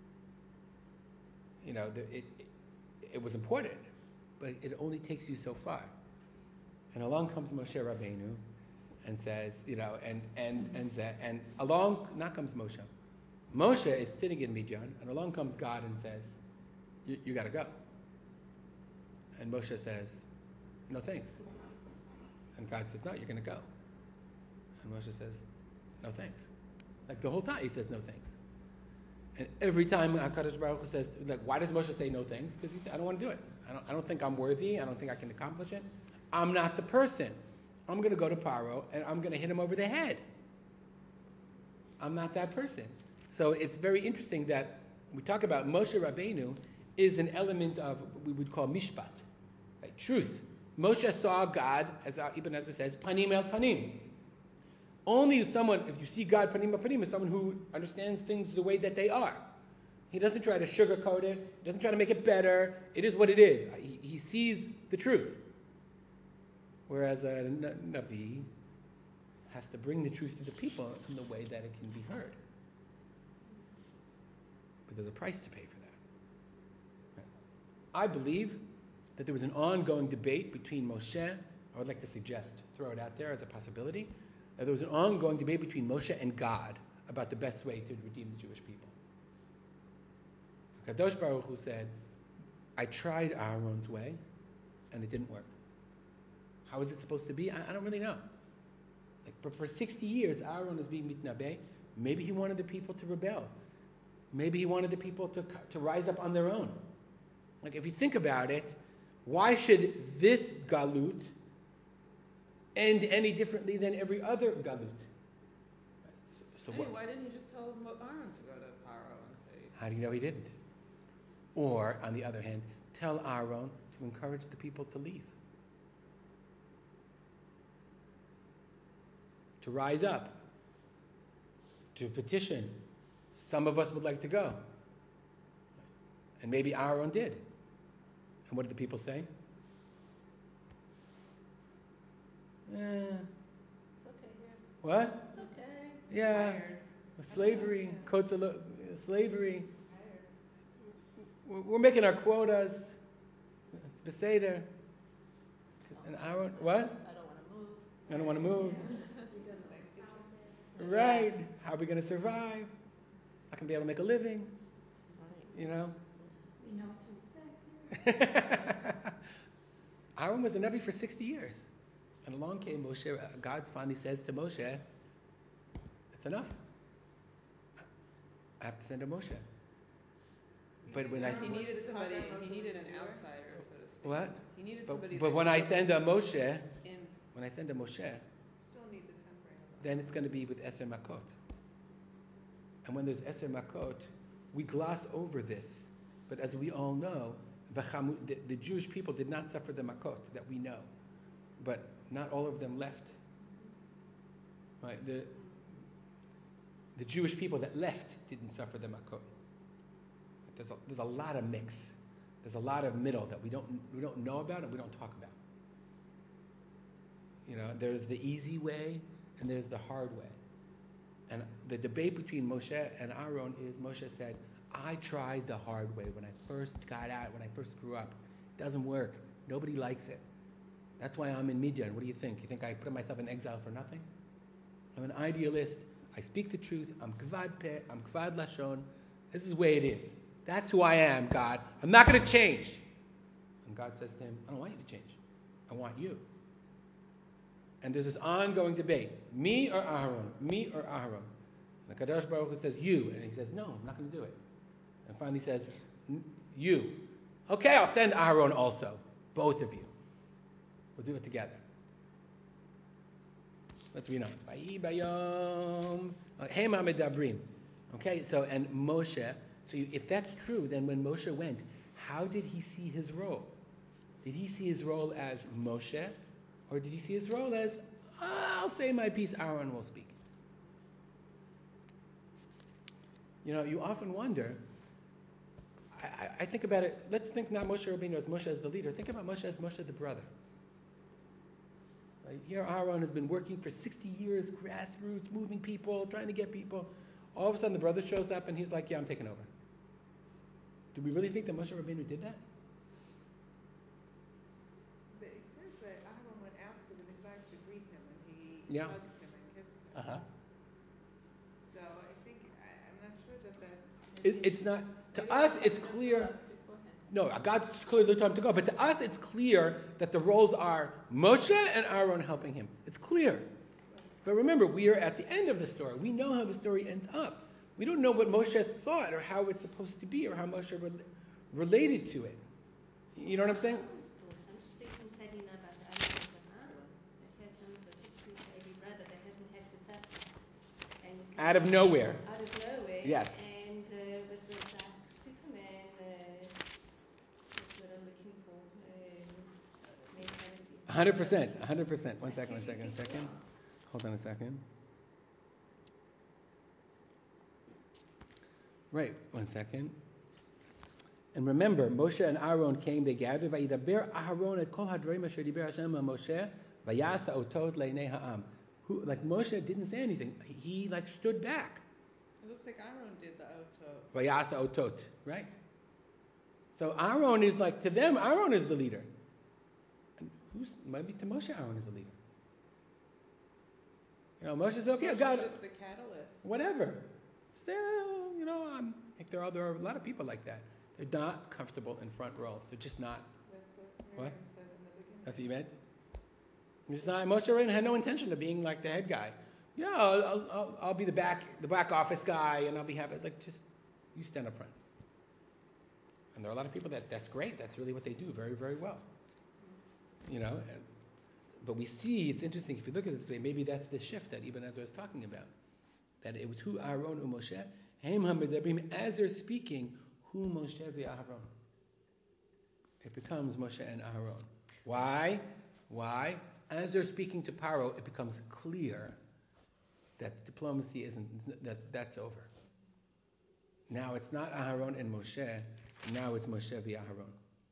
You know, the, it, it it was important, but it only takes you so far. And along comes Moshe Rabbeinu, and says, you know, and and and and along not comes Moshe. Moshe is sitting in Midian, and along comes God and says, you, you got to go. And Moshe says, no thanks. And God says, no, you're going to go. And Moshe says, no thanks. Like the whole time he says no thanks. And every time HaKadosh Baruch Hu says, like, why does Moshe say no thanks? Because he said, I don't want to do it. I don't, I don't think I'm worthy. I don't think I can accomplish it. I'm not the person. I'm going to go to Paro and I'm going to hit him over the head. I'm not that person. So it's very interesting that we talk about Moshe Rabbeinu is an element of what we would call mishpat, right? Truth. Moshe saw God, as Ibn Ezra says, panim el panim. Only someone, if you see God panim el panim, is someone who understands things the way that they are. He doesn't try to sugarcoat it. He doesn't try to make it better. It is what it is. He, he sees the truth. Whereas a Navi has to bring the truth to the people in the way that it can be heard. But there's a price to pay for that. I believe that there was an ongoing debate between Moshe. I would like to suggest, throw it out there as a possibility, that there was an ongoing debate between Moshe and God about the best way to redeem the Jewish people. Kadosh Baruch Hu said, I tried Aaron's way, and it didn't work. How is it supposed to be? I, I don't really know. Like, but for sixty years, Aaron is being mitnabeh. Maybe he wanted the people to rebel. Maybe he wanted the people to, to rise up on their own. Like, if you think about it, why should this galut end any differently than every other galut? So, so Hey, what, why didn't he just tell Aaron to go to Paro and say? how do you know he didn't? Or, on the other hand, tell Aaron to encourage the people to leave. To rise up. To petition. Some of us would like to go. And maybe Aaron did. And what did the people say? Eh, It's okay here. what? It's okay. Yeah. Tired. Slavery. Coats of lo- slavery. We're we're making our quotas. It's Beseder. And Aaron, what? I don't want to move. I don't want to move. We don't know. Right. How are we going to survive? I can be able to make a living. Right. You know? We know what to expect. Aaron was a Navi for sixty years. And along came Moshe. God finally says to Moshe, it's enough. I have to send a Moshe. But when I he needed somebody, he needed an outsider, so to speak. what? He needed But, somebody. but that when I wasn't send a Moshe, in, when I send a Moshe, still need the tempering. then it's going to be with Eser Makot. And when there's Eser Makot, we gloss over this. But as we all know, the, the Jewish people did not suffer the Makot that we know. But not all of them left. Right? The, the Jewish people that left didn't suffer the Makot. There's a, there's a lot of mix. There's a lot of middle that we don't we don't know about and we don't talk about. You know, there's the easy way and there's the hard way. And the debate between Moshe and Aaron is Moshe said, I tried the hard way when I first got out, when I first grew up. It doesn't work. Nobody likes it. That's why I'm in Midian. What do you think? You think I put myself in exile for nothing? I'm an idealist. I speak the truth. I'm kvad peh. I'm kvad lashon. This is the way it is. That's who I am, God. I'm not going to change. And God says to him, I don't want you to change. I want you. And there's this ongoing debate. Me or Aaron? Me or Aaron? And the Kadosh Baruch Hu says, you. And he says, no, I'm not going to do it. And finally says, you. Okay, I'll send Aaron also. Both of you. We'll do it together. Let's read on. Vayi bayom. Hema medabrim. Okay, so, and Moshe. So you, if that's true, then when Moshe went, how did he see his role? Did he see his role as Moshe? Or did he see his role as, I'll say my piece, Aaron will speak? You know, you often wonder, I, I, I think about it, let's think not Moshe Rabbeinu as Moshe as the leader. Think about Moshe as Moshe the brother. Right? Here Aaron has been working for sixty years, grassroots, moving people, trying to get people. All of a sudden the brother shows up and he's like, yeah, I'm taking over. Do we really think that Moshe Rabbeinu did that? But it says that Aaron went out to the mikvah to greet him, and he Yeah. hugged him and kissed him. Uh-huh. So I think I, I'm not sure that that's. It, it's not, to Maybe us he it's sent them clear, up beforehand. no, God's clearly told him to go, but to us it's clear that the roles are Moshe and Aaron helping him. It's clear. But remember, we are at the end of the story. We know how the story ends up. We don't know what Moshe thought or how it's supposed to be or how Moshe re- related to it. You know what I'm saying? I'm just thinking, Sadina, about the element of Aaron. That here comes Out of nowhere. out of nowhere. Yes. And uh, with the black Superman, uh, that's what I'm looking for, um, mentality. one hundred percent. one hundred percent. One second, one second, one second. Hold on a second. Right, one second. And remember, Moshe and Aaron came, they gathered, Vayidaber Aharon et kol hadvarim asher diber Hashem el Moshe, vayasa otot le'nei ha'am. Who, like Moshe didn't say anything. He like stood back. It looks like Aaron did the otot. Vayasa otot, right? So Aaron is like, to them, Aaron is the leader. And who's, maybe to Moshe, Aaron is the leader. You know, Moshe said, okay, Moshe's God, just the catalyst. whatever. Still, you know, I'm, like there are, there are a lot of people like that. They're not comfortable in front rows. They're just not. That's what What? Miriam said in the beginning. That's what you meant? It's not, Moshe Rabbeinu had no intention of being like the head guy. Yeah, I'll, I'll, I'll, I'll be the back, the back office guy, and I'll be happy. Like, just you stand up front. And there are a lot of people that that's great. That's really what they do very, very well. You know, and, but we see it's interesting if you look at it this way. Maybe that's the shift that Ibn Ezra was talking about. That it was who Aaron and Moshe. Haim hamedabrim, as they're speaking, who Moshe v'Aaron. It becomes Moshe and Aaron. Why? Why? As they're speaking to Paro, it becomes clear that diplomacy isn't, that that's over. Now it's not Aaron and Moshe, now it's Moshe v'Aaron.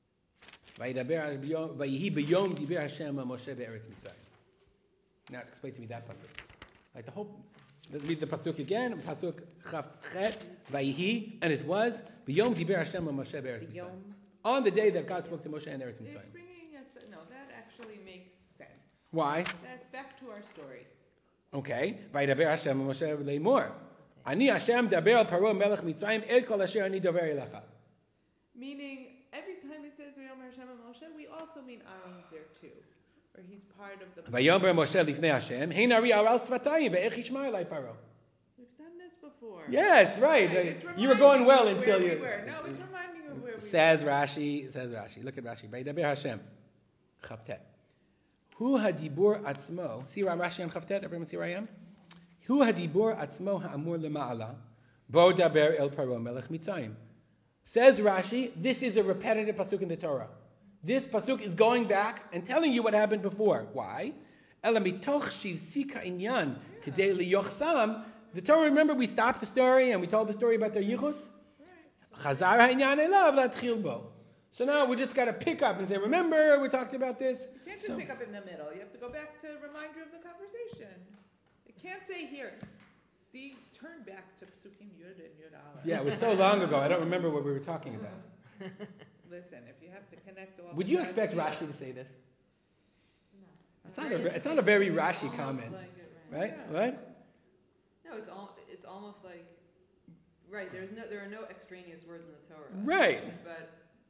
Vayihi b'yom diber Hashem Moshe be'eretz Mitzrayim. Now explain to me that pasuk. Like the whole, let's read the pasuk again. Pasuk chaf chet vayihi, and it was b'yom diber Hashem Moshe be'eretz Mitzrayim. On the day that God spoke to Moshe and Eretz Mitzrayim. It's bringing us, no, that actually makes sense. Why? That's back to our story. Okay. Vayidaber Hashem Moshe le'mor. Ani Hashem daber al Paro melech Mitzrayim et kol asher ani dover elecha. Meaning, every time it says Vayomer Hashem and Moshe, we also mean Aaron's there too. Or he's part of the... Vayomer Moshe lifnei Hashem, hein ari aral svatayim ve'ech yishma elai Paro. We've done this before. Yes, right. Right, You were going well of until where you... We were. No, it's reminding you of where we Says were. Rashi, says Rashi. Look at Rashi. Vayidaber Hashem. Chavtet. Hu hadibur atzmo. See where I'm Rashi on Chavtet? Everyone see where I am? Hu hadibur atzmo ha'amur lema'ala. Bo daber el Paro melech Mitzrayim. Says Rashi, this is a repetitive pasuk in the Torah. This pasuk is going back and telling you what happened before. Why? Ela mitoch shivsika inyan kedei liyochsam. The Torah, remember we stopped the story and we told the story about their yichus? Chazar ha'inyan elav latchil bo. So now we just got to pick up and say, remember we talked about this? You can't just so, pick up in the middle. You have to go back to remind you of the conversation. You can't say here, see, turn back to Psukim Yud and Yud Aleph. Yeah, it was so long ago. I don't remember what we were talking about. Listen, if you have to connect all Would the you dots expect here- Rashi to say this? No. It's not a, it's not a very It's Rashi almost comment. like it, right? Right? Yeah. What? No, it's all. It's almost like. Right. There's no. There are no extraneous words in the Torah. Right. But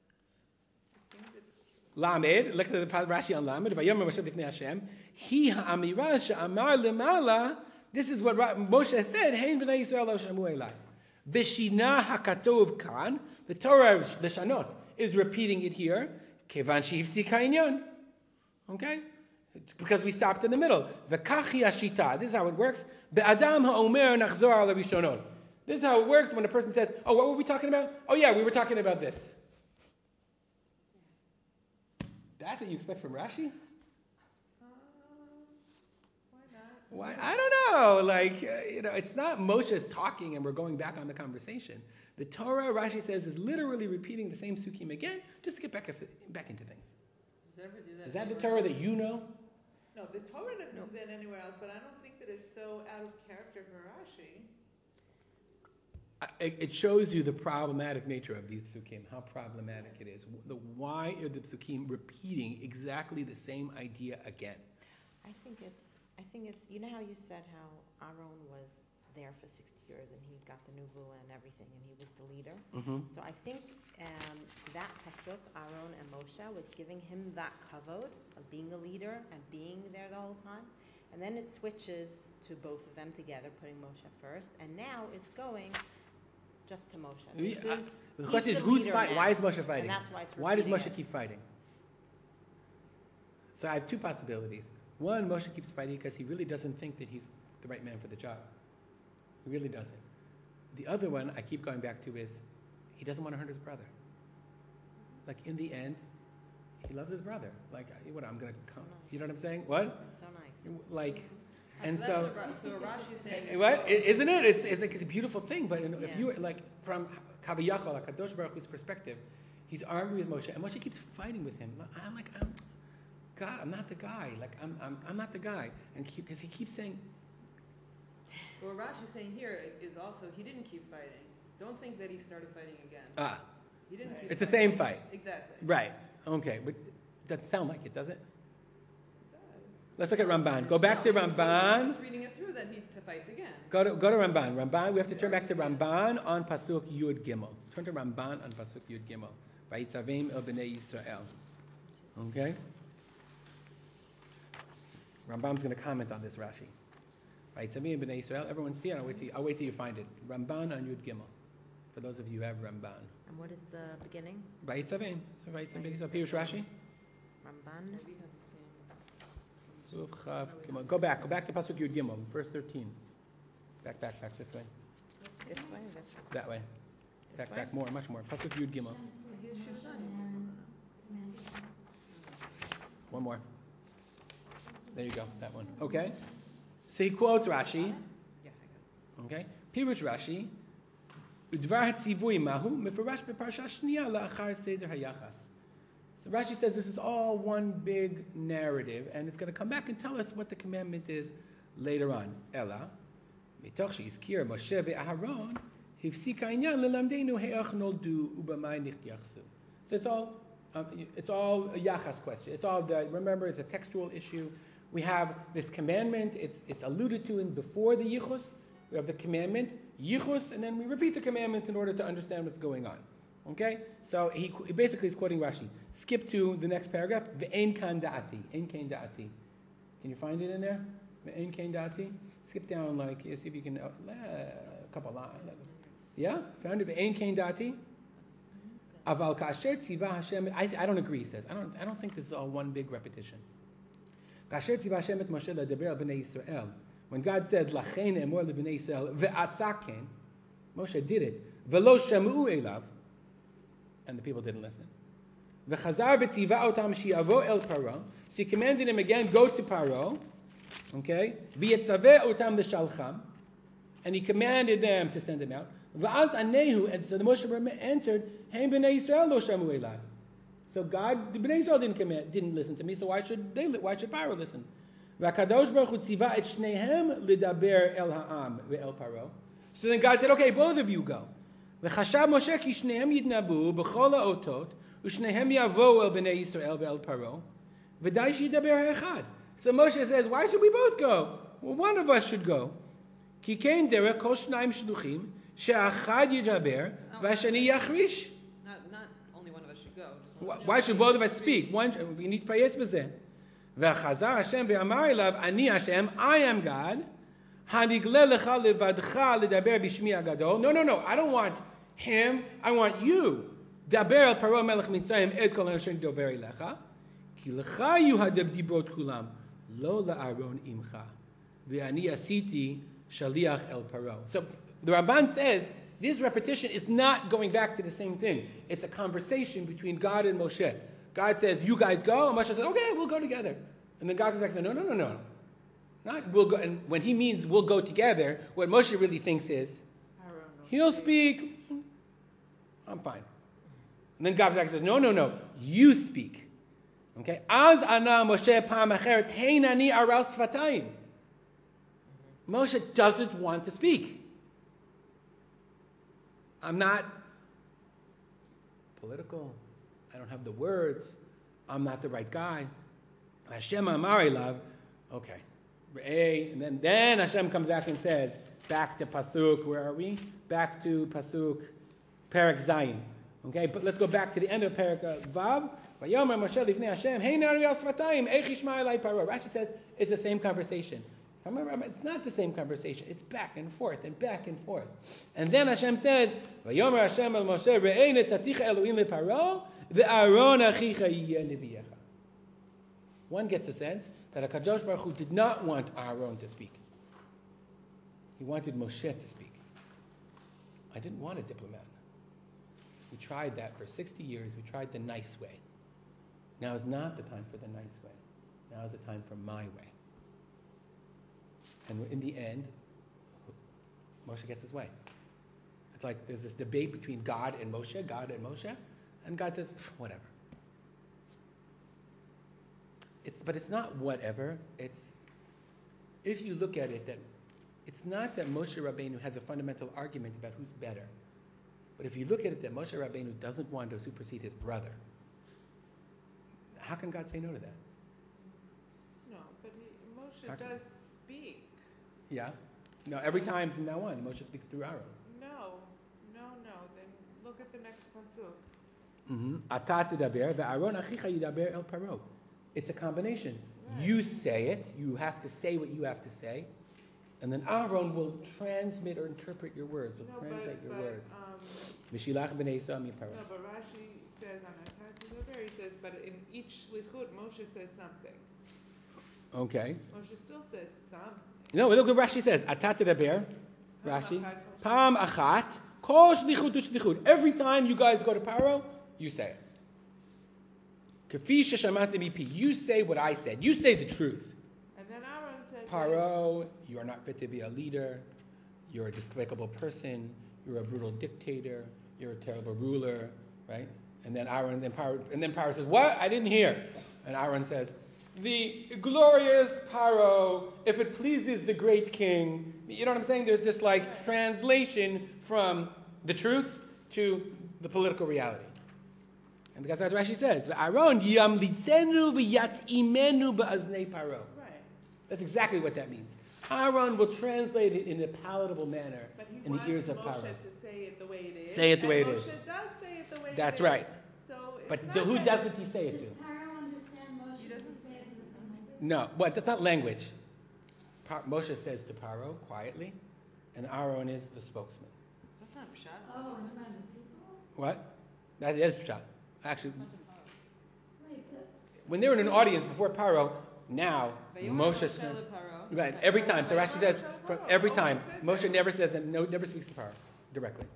It seems it Lamed, look at the Rashi on Lamed. Vayomer Moshe lifnei Hashem. Hi ha'amira she'amar lemala. This is what Moshe said. Hein b'nai Yisrael lo shamu elai. V'shina hakatov kan. The Torah, the Shanot, is repeating it here. Kevan she'ifsika inyan. Okay? Because we stopped in the middle. V'kachi hashita. This is how it works. Be'adam ha'omer nachzor al rishonot. This is how it works when a person says, oh, what were we talking about? Oh, yeah, we were talking about this. That's what you expect from Rashi? Um, why not? Why? I don't know. Like, uh, you know, it's not Moshe's talking and we're going back on the conversation. The Torah, Rashi says, is literally repeating the same sukkim again, just to get back, back into things. does it ever do that? Is that the anywhere Torah else? that you know? No, the Torah doesn't do that anywhere else, but I don't think that it's so out of character for Rashi. I- It it shows you the problematic nature of these psukim, how problematic it is. The, why are the psukim repeating exactly the same idea again? I think it's, I think it's, you know how you said how Aaron was there for sixty years and he got the nubuah and everything and he was the leader. Mm-hmm. So I think um, that pasuk, Aaron and Moshe, was giving him that kavod of being a leader and being there the whole time. And then it switches to both of them together, putting Moshe first. And now it's going just to Moshe. This Yeah, is, The he's question is, the who's leader fighting? now. Why is Moshe fighting? And that's why it's Why does repeating Moshe it. keep fighting? So I have two possibilities. One, Moshe keeps fighting because he really doesn't think that he's the right man for the job. He really doesn't. The other one I keep going back to is he doesn't want to hurt his brother. Like in the end, he loves his brother. Like what I'm gonna come. So nice. You know what I'm saying? What? That's so nice. Like, and so, so. that's what, so Rashi is saying. What? I- Isn't it? It's, it's like it's a beautiful thing. But you know, if Yeah. you like from Kaviyachol, Kadosh Baruch Hu's perspective, he's arguing with Moshe, and Moshe keeps fighting with him. I'm like, I'm, God, I'm not the guy. Like I'm, I'm, I'm not the guy. And because he keeps saying, What Rashi is saying here is also he didn't keep fighting. Don't think that he started fighting again. ah, He didn't. Keep it's the fighting. same fight. Exactly. Right. Okay, but doesn't sound like it, does it? It does. Let's look at Ramban. Go back to No, Ramban. Just reading it through, then he to fights again. Go to go to Ramban. Ramban. We have to turn back to Ramban on Pasuk Yud Gimel. Turn to Ramban on Pasuk Yud Gimel. Vayitzavim el bnei Yisrael. Okay. Rambam's going to comment on this Rashi. Vayitzavim el bnei Yisrael. Everyone see it. I'll wait till you, I'll wait till you find it. Ramban on Yud Gimel. For those of you who have Ramban. And what is the beginning? Vayitzavim. So Vayitzavim bnei Yisrael. Pirush Rashi. Ramban. We have the same. Chav Gimel. Go back. Go back to Pasuk Yud Gimel, verse thirteen. Back, back, back this way. This way, this way. That way. This Back, way? back more, much more. Pasuk Yud Gimel. He was- she was on you. One more. There you go. That one. Okay. So he quotes Rashi. Yeah, I got it. Okay. Pirush Rashi. Udvar hatzivui mahu mefurash beparsha shniya la'achar seder hayachas. So Rashi says this is all one big narrative, and it's going to come back and tell us what the commandment is later on. Ella, mitoch she'izkir Moshe ve'Aharon, hifsika inyan lelamdeinu he'ach noldu ubamai nichtiachsu. So it's all, um, it's all a yachas question. It's all the, remember, it's a textual issue. We have this commandment. It's it's alluded to in before the yichus. We have the commandment yichus, and then we repeat the commandment in order to understand what's going on. Okay, so he, he basically is quoting Rashi. Skip to the next paragraph. Ve'en kan da'ati. En kain da'ati. Can you find it in there? Ve'en kain da'ati. Skip down like see if you can uh, a couple lines. Yeah, found it. Ve'en kain da'ati. Aval kasher tziva Hashem. I, I don't agree. He says I don't. I don't think this is all one big repetition. Kasher tziva Hashem et Moshe ledaber al bnei Yisrael. When God said lachen emor lebnei Yisrael ve'asaken, Moshe did it. Velo shamu elav. And the people didn't listen. V'chazar v'tziva otam shi'avo el Paro. So he commanded him again, go to Paro. Okay. V'yetzaveh otam l'shalcham. And he commanded them to send him out. V'az anehu. And so the Moshe answered, Hein b'nei Yisrael lo shamu elai. So God, the b'nei Yisrael didn't command, didn't listen to me. So why should they? Why should Paro listen? V'akadosh baruch hu tziva et shnehem lidaber el ha'am ve'el Paro. So then God said, okay, both of you go. וחשב משה כי שניהם יתנבאו בכל האותות ושניהם יבואו אל בני ישראל ואל פרעה ודי שידבר האחד. So Moshe says, why should we both go? Well, one of us should go. כי כן דרך כל שניים שלוחים שהאחד ידבר והשני יחריש. Not, not only one of us should go. Just one Why of us why should both of us speak? One, we need to pay בזה. וחזר השם ואמר אליו, אני השם, I am God. הנגלה לך לבדך לדבר בשמי הגדול. No, no, no. I don't want him. I want you. דבר על פרעה מלך מצרים את כל אשר דובר אליך. כי לך יהיו הדיברות כולם. לא לארון עמך. ואני עשיתי שליח אל פרעה. So the Ramban says this repetition is not going back to the same thing. It's a conversation between God and Moshe. God says, you guys go. And Moshe says, okay, we'll go together. And then God comes back and says, no, no, no, no. Not we'll go, and when he means we'll go together, what Moshe really thinks is, he'll speak, I'm fine. And then God says, no, no, no, you speak. Okay? Az ana Moshe pam acheret, hein ani aral sfatayim. Moshe doesn't want to speak. I'm not political. I don't have the words. I'm not the right guy. Hashem amar elav. Okay. And then, then Hashem comes back and says, back to Pasuk, where are we? Back to Pasuk, Perek Zayin. Okay, but let's go back to the end of Perek Vav. Vayomer Moshe lifnei Hashem, Hein ari al svatayim, eich yishma elai paro. Rashi says it's the same conversation. Remember, it's not the same conversation. It's back and forth and back and forth. And then Hashem says, Vayomer Hashem el Moshe, Re'ei netaticha Elohim leparo, ve'aron achicha yiyeh neviecha. One gets the sense that HaKadosh Baruch Hu did not want Aaron to speak. He wanted Moshe to speak. I didn't want a diplomat. We tried that for sixty years. We tried the nice way. Now is not the time for the nice way. Now is the time for my way. And in the end, Moshe gets his way. It's like there's this debate between God and Moshe, God and Moshe, and God says, whatever. It's, but it's not whatever. It's, if you look at it, that it's not that Moshe Rabbeinu has a fundamental argument about who's better. But if you look at it, that Moshe Rabbeinu doesn't want to supersede his brother, how can God say no to that? No, but he, Moshe How can- does speak. Yeah? No, every time from now on, Moshe speaks through Aaron. No, no, no. Then look at the next pasuk. Ata tedaber ve'Aaron achicha yidaber el paro. It's a combination. You say it. You have to say what you have to say. And then Aaron will transmit or interpret your words, will No, translate but, your but, words. Um, Mishilach b'nei Yisrael miparo. no, but Rashi says on Atat Tedaber, he says, but in each shlichut, Moshe says something. Okay. Moshe still says something. No, look what Rashi says. Ata tedaber. Pam Rashi. achat, Pam achat. Kol shlichut u'shlichut. Every time you guys go to Paro, you say it. Kafi sheshamatem mipi. You say what I said. You say the truth. And then Aaron says, Paro, you are not fit to be a leader. You're a despicable person. You're a brutal dictator. You're a terrible ruler, right? And then Aaron, then Paro, and then Paro says, "What? I didn't hear." And Aaron says, "The glorious Paro, if it pleases the great king." You know what I'm saying? There's this like translation from the truth to the political reality. And because that's what Rashi says, "Aaron yamlitzenu v'yatimenu ba'aznei Paro." right. That's exactly what that means. Aaron will translate it in a palatable manner But he in the wants ears of Moshe Paro. to say it the way it is. Say it the way and it Moshe is. does say it the way That's it right. is. So it's But not the, who that doesn't he say it Does to? Paro understand Moshe? He doesn't Does he say it in the same language? No, but that's not language. Pa- Moshe says to Paro quietly, and Aaron is the spokesman. That's not Pshat. Oh, in front of the people? What? That is Pshat. Actually, Wait, but when they're in an audience before Paro, now Moshe says, right, every time. So Rashi says, from every time, Moshe never says, and no, never speaks to Paro directly.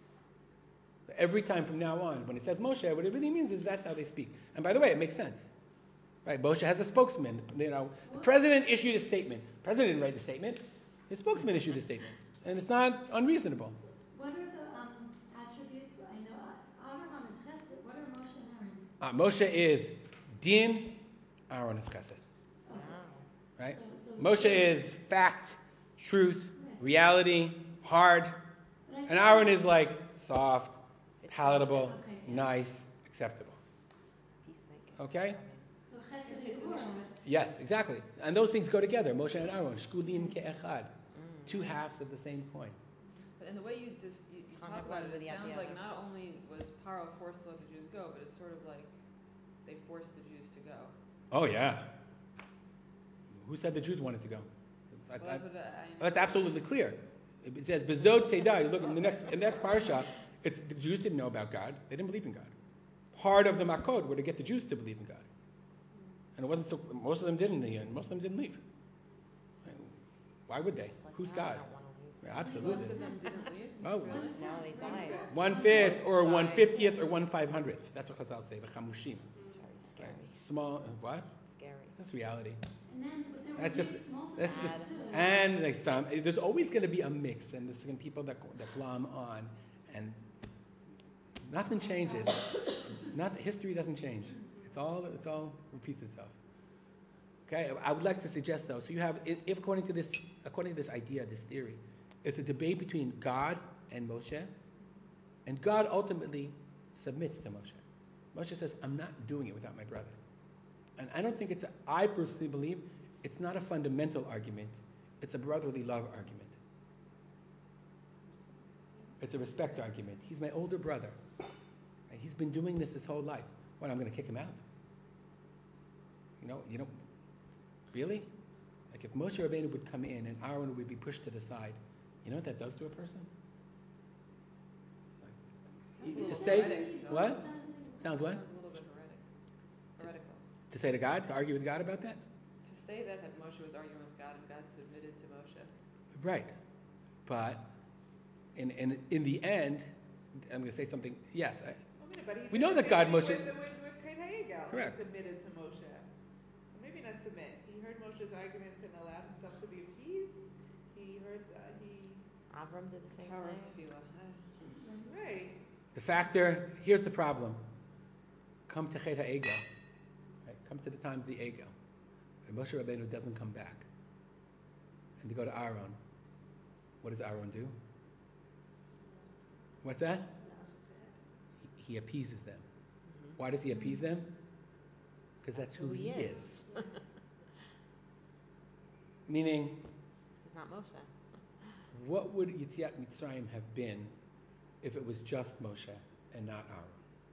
Every time from now on, when it says Moshe, what it really means is that's how they speak. And by the way, it makes sense. Right? Moshe has a spokesman. You know, the president issued a statement. The president didn't write the statement. His spokesman issued a statement. And it's not unreasonable. what are the um, attributes? I know uh, Abraham is chesed. What are Moshe and Aaron? Uh, Moshe is din, Aaron is chesed. Okay. Right? So, so Moshe is fact, truth, Right. reality, hard. But I And thought- Aaron is like soft, palatable, Okay, yeah. nice, acceptable. Peacemaker. Okay? So chesed and Gvura. Yes, exactly. And those things go together. Moshe and Aaron, shkulim ke'echad. Two halves of the same coin. And the way you just you, you Can't talk have about one it, it without sounds the like other. not only was Paro forced to let the Jews go, but it's sort of like they forced the Jews to go. Oh, yeah. Who said the Jews wanted to go? I- Well, I- that's what I, I that's absolutely clear. It says, Bezod Teda. You look in the next, in the next parsha, it's, the Jews didn't know about God. They didn't believe in God. Part of the Makod were to get the Jews to believe in God. And it wasn't so, most of them didn't in the end. Most of them didn't leave. And why would they? It's like, Who's no, I God? don't wanna leave. Yeah, absolutely. Most of them didn't leave. Oh. Really? No, they died. One fifth or one fiftieth or one five hundredth. That's what Chazal say. V'chamushim. It's very scary. Right. Small. uh, What? Scary. That's reality. And then, but there were That's just. mixed multitudes That's just. too. And like some, there's always going to be a mix, and there's going to be people that that glom on, and nothing changes. Nothing. History doesn't change. It's all. It's all repeats itself. Okay. I would like to suggest though. So you have, if if according to this, according to this idea, this theory, it's a debate between God and Moshe, and God ultimately submits to Moshe. Moshe says, "I'm not doing it without my brother." And I don't think it's, a, I personally believe, it's not a fundamental argument. It's a brotherly love argument. It's a respect argument. He's my older brother. Right? He's been doing this his whole life. What, I'm going to kick him out? You know, you know, really? Like if Moshe Rabbeinu would come in and Aaron would be pushed to the side, you know what that does to a person? Sounds a To little say- heretic, though. what? Sounds what? Sounds a little bit heretic. Heretical. To say to God, to argue with God about that? To say that that Moshe was arguing with God and God submitted to Moshe. Right. But in in in the end, I'm going to say something. Yes, I, I mean, but he we did know the that same God thing Moshe. with, with, with Chet HaEgel. Correct. He submitted to Moshe. Or maybe not submit. He heard Moshe's arguments and allowed himself to be appeased. He heard, uh, he, Avram did the same Power of thing. tefillah. right. The factor. Here's the problem. Come to Chet HaEgel. Right? Come to the time of the Egel. And Moshe Rabbeinu doesn't come back. And they go to Aaron. What does Aaron do? What's that? He, he appeases them. Mhm. Why does he appease them? Because that's, who he is. Meaning, He's not Moshe. what would Yetziat Mitzrayim have been if it was just Moshe and not Aaron?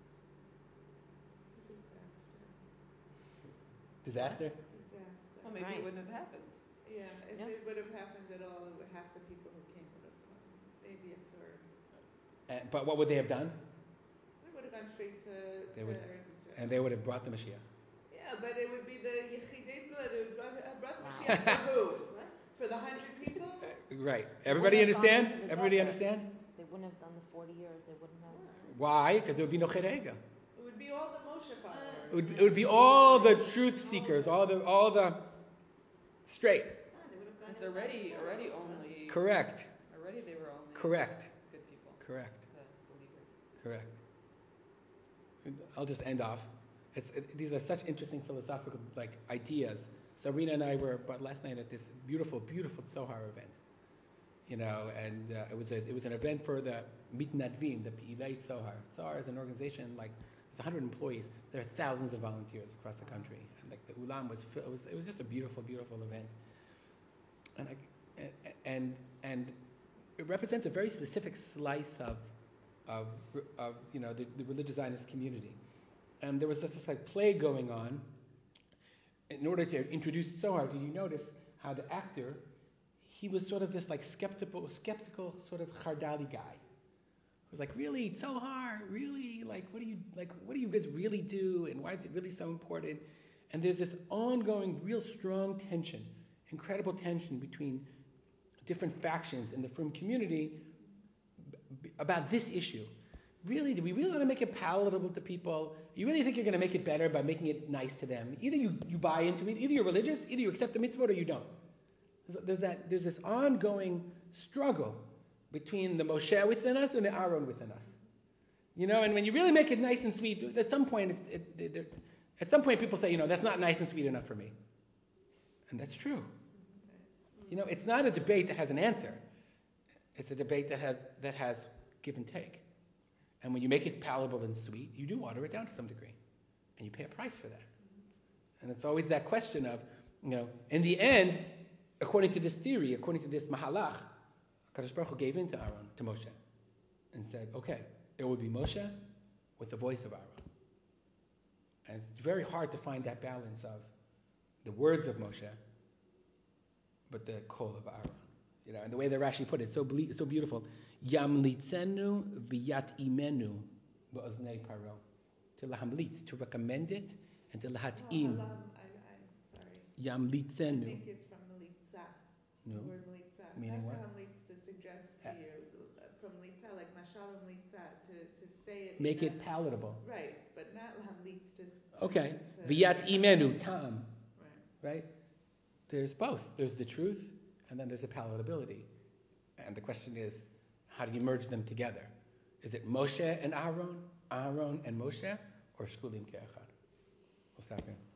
Disaster? Disaster. Well, maybe Right. it wouldn't have happened. Yeah, if Yeah. it would have happened at all, it would, half the people who came would have come. Maybe a third. Uh, but what would they have done? They would have gone straight to, They to would- Eretz Yisrael. And they would have brought the Mashiach. Yeah, but it would be the Yechidei Zgula. They would brought, uh, brought Wow. Mashiach for who? What? For the hundred people? Uh, right. They Everybody wouldn't have gone understand? into the Everybody desert. understand? They wouldn't have done the forty years. They wouldn't have. Why? Because there would be no Chet HaEgel. It would be all the Moshe followers. It would, it would be all the truth seekers, all the all the straight. Ah, they would have gone It's in by already the Torah already also. only Correct. already they were only Correct. good people, Correct. the believers. Correct. I'll just end off. It's, it, these are such interesting philosophical like ideas. Sabrina and I were but last night at this beautiful, beautiful Tzohar event. You know, and uh, it was a it was an event for the Mitnadvim, the Pe'ilei Tzohar. Tzohar is an organization like there's one hundred employees. There are thousands of volunteers across the country, and like the Ulam was it was it was just a beautiful, beautiful event. And I, and and it represents a very specific slice of of, of you know the, the religious Zionist community. And there was this, this like play going on. In order to introduce Zohar, did you notice how the actor, he was sort of this like skeptical, skeptical sort of Chardali guy. He was like, really, Zohar, really, like what do you like? What do you guys really do? And why is it really so important? And there's this ongoing, real strong tension, incredible tension between different factions in the Frum community b- about this issue. Really, do we really want to make it palatable to people? You really think you're going to make it better by making it nice to them? Either you, you buy into it, either you're religious, either you accept the mitzvot or you don't. There's, there's that. There's this ongoing struggle between the Moshe within us and the Aaron within us. You know, and when you really make it nice and sweet, at some point, it's, it, it, it, at some point, people say, you know, that's not nice and sweet enough for me, and that's true. You know, it's not a debate that has an answer. It's a debate that has that has give and take. And when you make it palatable and sweet, you do water it down to some degree. And you pay a price for that. And it's always that question of, you know, in the end, according to this theory, according to this mahalach, Kadosh Baruch Hu gave in to Aaron, to Moshe, and said, okay, it would be Moshe with the voice of Aaron. And it's very hard to find that balance of the words of Moshe, but the call of Aaron. You know, and the way that Rashi put it, so ble- so beautiful. Yamlitzenu v'yat imenu ba'oznei paro. To lahamlitz, to recommend it, and to lahat Oh, im. halam, I, I'm sorry. I Yamlitzenu. think it's from Melitza. No. The word Melitza. Meaning Not what? to hamlitz, to suggest to Uh, you, uh, from Litza, like Mashal Melitza, to, to say it. Make in it a- palatable. Right, but not hamlitz to. to Okay. to- V'yat imenu tam. Right. Right? There's both. There's the truth, and then there's a palatability. And the question is, how do you merge them together? Is it Moshe and Aaron, Aaron and Moshe, or Shkulim Ke'echad? We'll stop here.